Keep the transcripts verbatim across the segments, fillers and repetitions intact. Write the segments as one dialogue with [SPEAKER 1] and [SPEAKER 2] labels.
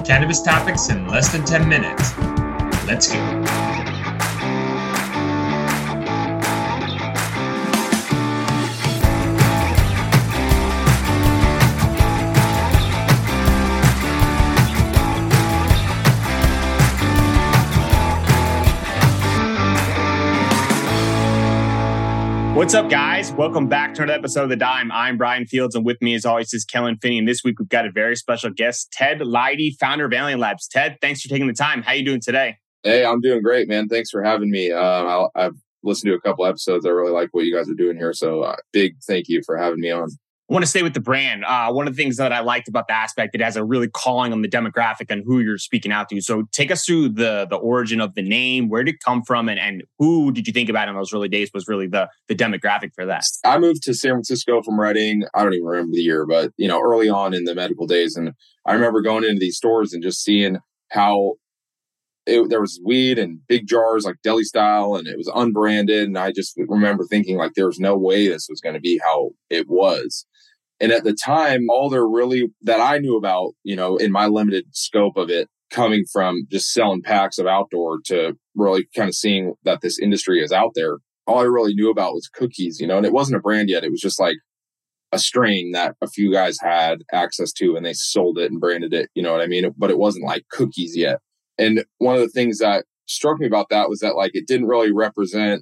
[SPEAKER 1] Cannabis topics in less than ten minutes. Let's go. What's up, guys? Welcome back to another episode of The Dime. I'm Brian Fields, and with me, as always, is Kellen Finney. And this week, we've got a very special guest, Ted Leidy, founder of Alien Labs. Ted, thanks for taking the time. How are you doing today?
[SPEAKER 2] Hey, I'm doing great, man. Thanks for having me. Uh, I'll, I've listened to a couple episodes. I really like what you guys are doing here. So uh, big thank you for having me on.
[SPEAKER 1] I want to stay with the brand. Uh, one of the things that I liked about the aspect, it has a really calling on the demographic and who you're speaking out to. So take us through the the origin of the name. Where did it come from? And, and who did you think about in those early days was really the, the demographic for that?
[SPEAKER 2] I moved to San Francisco from Redding. I don't even remember the year, but you know, early on in the medical days. And I remember going into these stores and just seeing how it, there was weed in big jars, like deli style, and it was unbranded. And I just remember thinking like, there was no way this was going to be how it was. And at the time, all there really that I knew about, you know, in my limited scope of it, coming from just selling packs of outdoor to really kind of seeing that this industry is out there, all I really knew about was cookies, you know, and it wasn't a brand yet. It was just like a strain that a few guys had access to and they sold it and branded it, you know what I mean? But it wasn't like cookies yet. And one of the things that struck me about that was that like it didn't really represent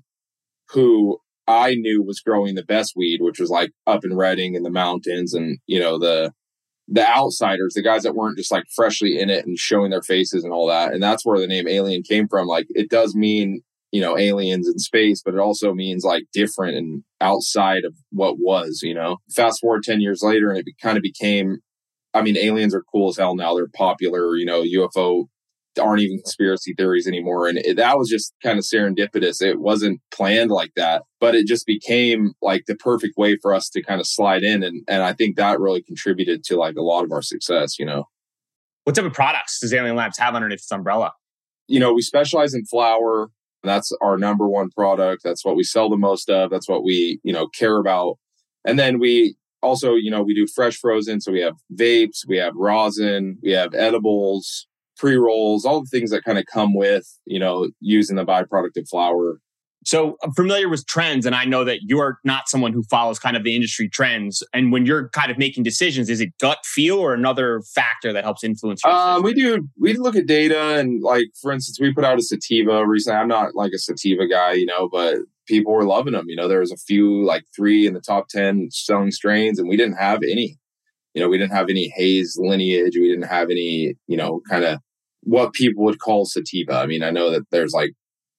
[SPEAKER 2] who I knew was growing the best weed, which was like up in Redding in the mountains and, you know, the, the outsiders, the guys that weren't just like freshly in it and showing their faces and all that. And that's where the name Alien came from. Like it does mean, you know, aliens in space, but it also means like different and outside of what was, you know, fast forward ten years later and it kind of became, I mean, aliens are cool as hell now. They're popular, you know, U F O aren't even conspiracy theories anymore. And it, that was just kind of serendipitous. It wasn't planned like that, but it just became like the perfect way for us to kind of slide in. And, and I think that really contributed to like a lot of our success, you know.
[SPEAKER 1] What type of products does Alien Labs have underneath its umbrella?
[SPEAKER 2] You know, we specialize in flower. That's our number one product. That's what we sell the most of. That's what we, you know, care about. And then we also, you know, we do fresh frozen. So we have vapes, we have rosin, we have edibles, pre-rolls, all the things that kind of come with, you know, using the byproduct of flower.
[SPEAKER 1] So I'm familiar with trends, and I know that you're not someone who follows kind of the industry trends. And when you're kind of making decisions, is it gut feel or another factor that helps influence your
[SPEAKER 2] um, we do, we look at data and like, for instance, we put out a sativa recently. I'm not like a sativa guy, you know, but people were loving them. You know, there was a few, like three in the top ten selling strains, and we didn't have any, you know, we didn't have any haze lineage. We didn't have any, you know, kind of what people would call sativa. I mean, I know that there's like,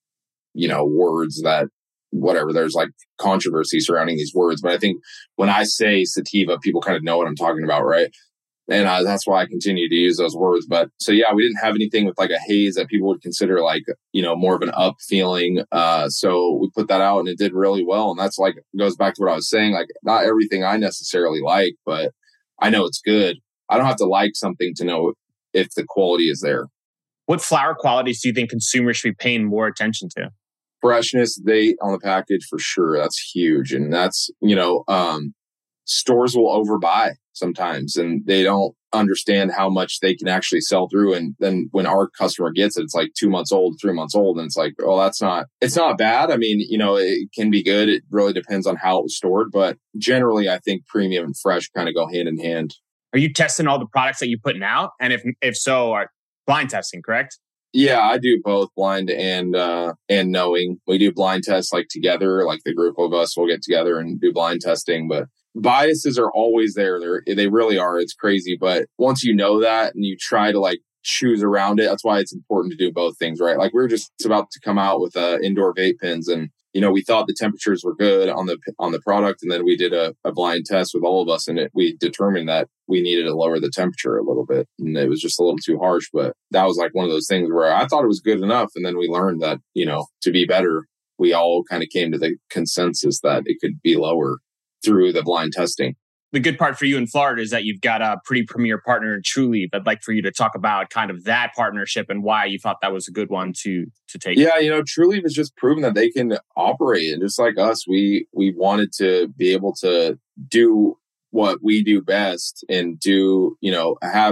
[SPEAKER 2] you know, words that whatever, there's like controversy surrounding these words. But I think when I say sativa, people kind of know what I'm talking about, right? And uh, that's why I continue to use those words. But so, yeah, we didn't have anything with like a haze that people would consider like, you know, more of an up feeling. Uh, so we put that out and it did really well. And that's like, goes back to what I was saying, like not everything I necessarily like, but I know it's good. I don't have to like something to know if the quality is there.
[SPEAKER 1] What flower qualities do you think consumers should be paying more attention to?
[SPEAKER 2] Freshness, date on the package for sure. That's huge. And that's, you know, um, stores will overbuy sometimes and they don't understand how much they can actually sell through. And then when our customer gets it, it's like two months old, three months old. And it's like, oh, that's not, it's not bad. I mean, you know, it can be good. It really depends on how it was stored. But generally, I think premium and fresh kind of go hand in hand.
[SPEAKER 1] Are you testing all the products that you're putting out? And if if so, are blind testing, correct?
[SPEAKER 2] Yeah, I do both blind and uh, and knowing. We do blind tests like together, like the group of us will get together and do blind testing. But biases are always there. They're, they really are. It's crazy. But once you know that and you try to like choose around it, that's why it's important to do both things, right? Like we we're just about to come out with uh, indoor vape pens and you know, we thought the temperatures were good on the on the product, and then we did a, a blind test with all of us, and it, we determined that we needed to lower the temperature a little bit, and it was just a little too harsh. But that was like one of those things where I thought it was good enough, and then we learned that, you know, to be better, we all kind of came to the consensus that it could be lower through the blind testing.
[SPEAKER 1] The good part for you in Florida is that you've got a pretty premier partner in Trulieve. I'd like for you to talk about kind of that partnership and why you thought that was a good one to to take.
[SPEAKER 2] Yeah, you know, Trulieve has just proven that they can operate. And just like us, we we wanted to be able to do what we do best and do, you know, have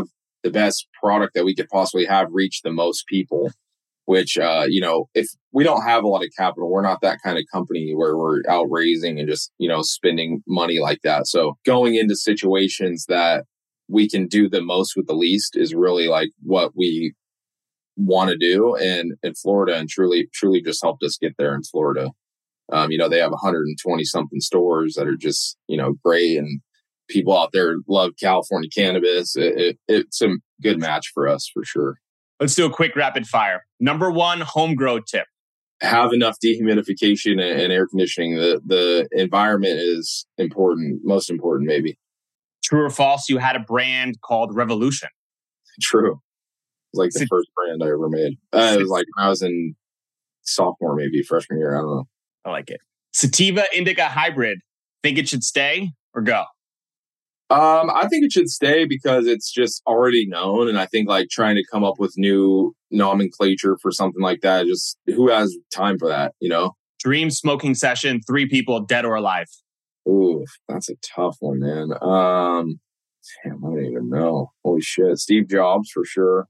[SPEAKER 2] the best product that we could possibly have reach the most people, which, uh, you know, if we don't have a lot of capital, we're not that kind of company where we're out raising and just, you know, spending money like that. So going into situations that we can do the most with the least is really like what we want to do. And in Florida, and truly, truly just helped us get there in Florida. Um, you know, they have one hundred twenty something stores that are just, you know, great. And people out there love California cannabis. It, it, it's a good match for us for sure.
[SPEAKER 1] Let's do a quick rapid fire. Number one, home grow tip.
[SPEAKER 2] Have enough dehumidification and, and air conditioning. The the environment is important, most important, maybe.
[SPEAKER 1] True or false, you had a brand called Revolution.
[SPEAKER 2] True. It was like the Sit- first brand I ever made. Uh, it was like when I was in sophomore, maybe freshman year. I don't know.
[SPEAKER 1] I like it. Sativa Indica Hybrid. Think it should stay or go?
[SPEAKER 2] Um, I think it should stay because it's just already known. And I think like trying to come up with new nomenclature for something like that, just who has time for that, you know?
[SPEAKER 1] Dream smoking session, three people, dead or alive.
[SPEAKER 2] Ooh, that's a tough one, man. Um, damn, I don't even know. Holy shit. Steve Jobs for sure.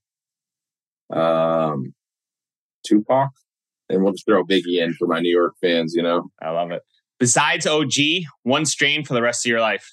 [SPEAKER 2] Um, Tupac. And we'll just throw Biggie in for my New York fans, you know?
[SPEAKER 1] I love it. Besides O G, one strain for the rest of your life.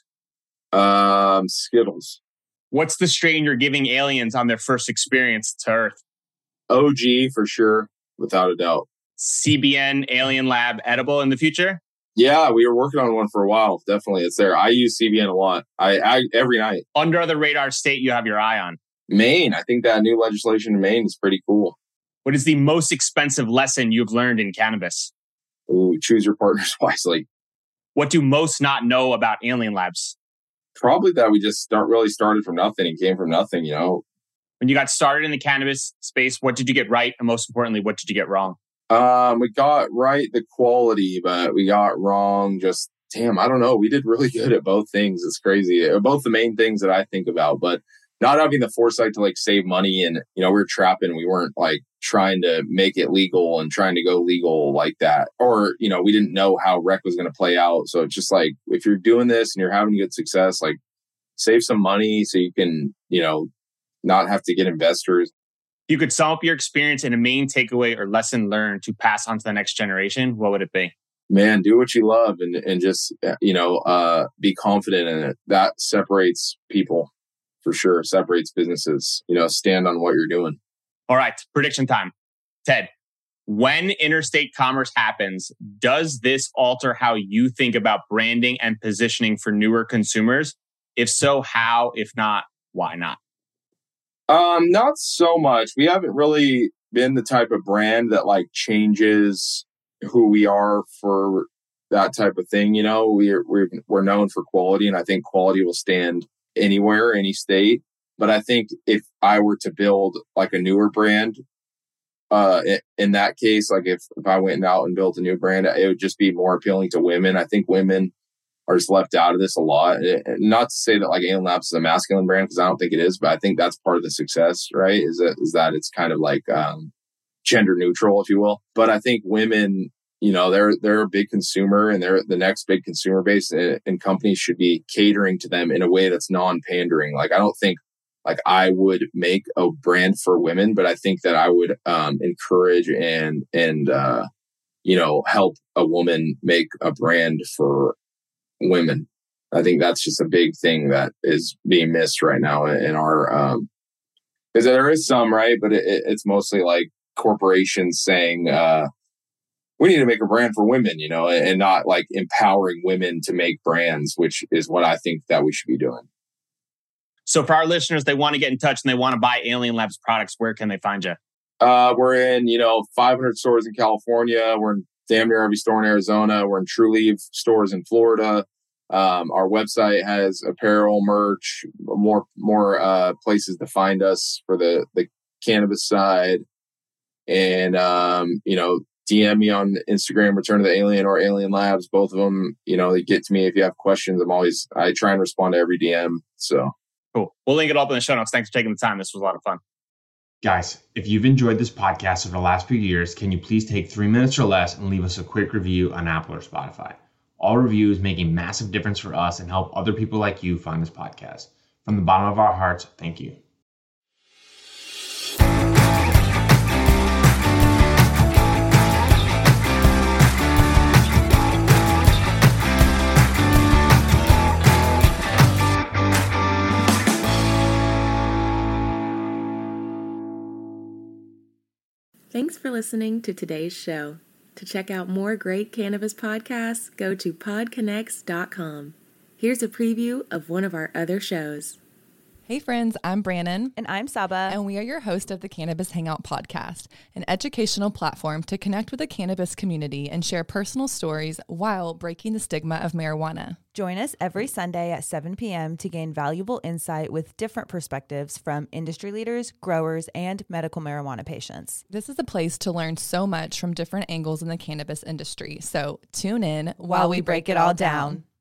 [SPEAKER 2] Um, Skittles.
[SPEAKER 1] What's the strain you're giving aliens on their first experience to Earth?
[SPEAKER 2] O G for sure, without a doubt.
[SPEAKER 1] C B N Alien Lab edible in the future?
[SPEAKER 2] Yeah, we were working on one for a while. Definitely, it's there. I use C B N a lot. I, I every night.
[SPEAKER 1] Under the radar state you have your eye on?
[SPEAKER 2] Maine. I think that new legislation in Maine is pretty cool.
[SPEAKER 1] What is the most expensive lesson you've learned in cannabis?
[SPEAKER 2] Ooh, choose your partners wisely.
[SPEAKER 1] What do most not know about Alien Labs?
[SPEAKER 2] Probably that we just start really started from nothing and came from nothing, you know.
[SPEAKER 1] When you got started in the cannabis space, what did you get right? And most importantly, what did you get wrong?
[SPEAKER 2] Um, we got right the quality, but we got wrong just, damn, I don't know. We did really good at both things. It's crazy. Both the main things that I think about, but not having the foresight to like save money. And, you know, we were trapping. We weren't like trying to make it legal and trying to go legal like that. Or, you know, we didn't know how rec was going to play out. So it's just like, if you're doing this and you're having good success, like save some money so you can, you know, not have to get investors.
[SPEAKER 1] You could sum up your experience in a main takeaway or lesson learned to pass on to the next generation. What would it be?
[SPEAKER 2] Man, do what you love and, and just, you know, uh, be confident in it. That separates people for sure, separates businesses. You know, stand on what you're doing.
[SPEAKER 1] All right, prediction time. Ted, when interstate commerce happens, does this alter how you think about branding and positioning for newer consumers? If so, how? If not, why not?
[SPEAKER 2] Um, not so much. We haven't really been the type of brand that like changes who we are for that type of thing. You know, we're we're we're known for quality, and I think quality will stand anywhere, any state. But I think if I were to build like a newer brand, uh, in that case, like if, if I went out and built a new brand, it would just be more appealing to women. I think women are just left out of this a lot. Not to say that like Alien Labs is a masculine brand, because I don't think it is, but I think that's part of the success, right? Is that, is that it's kind of like, um, gender neutral, if you will. But I think women, you know, they're, they're a big consumer, and they're the next big consumer base, and, and companies should be catering to them in a way that's non-pandering. Like, I don't think like I would make a brand for women, but I think that I would, um, encourage and, and, uh, you know, help a woman make a brand for women. I think that's just a big thing that is being missed right now in our, um, because there is some, right? But it, it's mostly like corporations saying, uh, we need to make a brand for women, you know, and not like empowering women to make brands, which is what I think that we should be doing.
[SPEAKER 1] So for our listeners, they want to get in touch and they want to buy Alien Labs products. Where can they find you?
[SPEAKER 2] Uh, we're in, you know, five hundred stores in California. We're in damn near every store in Arizona. We're in Trulieve stores in Florida. Um, our website has apparel, merch, more more uh, places to find us for the, the cannabis side. And, um, you know, D M me on Instagram, Return of the Alien or Alien Labs. Both of them, you know, they get to me if you have questions. I'm always, I try and respond to every D M. So
[SPEAKER 1] cool. We'll link it up in the show notes. Thanks for taking the time. This was a lot of fun.
[SPEAKER 3] Guys, if you've enjoyed this podcast over the last few years, can you please take three minutes or less and leave us a quick review on Apple or Spotify? All reviews make a massive difference for us and help other people like you find this podcast. From the bottom of our hearts, thank you.
[SPEAKER 4] Thanks for listening to today's show. To check out more great cannabis podcasts, go to pod connects dot com. Here's a preview of one of our other shows.
[SPEAKER 5] Hey friends, I'm Brannon.
[SPEAKER 6] And I'm Saba.
[SPEAKER 5] And we are your host of the Cannabis Hangout podcast, an educational platform to connect with the cannabis community and share personal stories while breaking the stigma of marijuana.
[SPEAKER 6] Join us every Sunday at seven p.m. to gain valuable insight with different perspectives from industry leaders, growers, and medical marijuana patients.
[SPEAKER 5] This is a place to learn so much from different angles in the cannabis industry. So tune in
[SPEAKER 6] while, while we break, break it all down. down.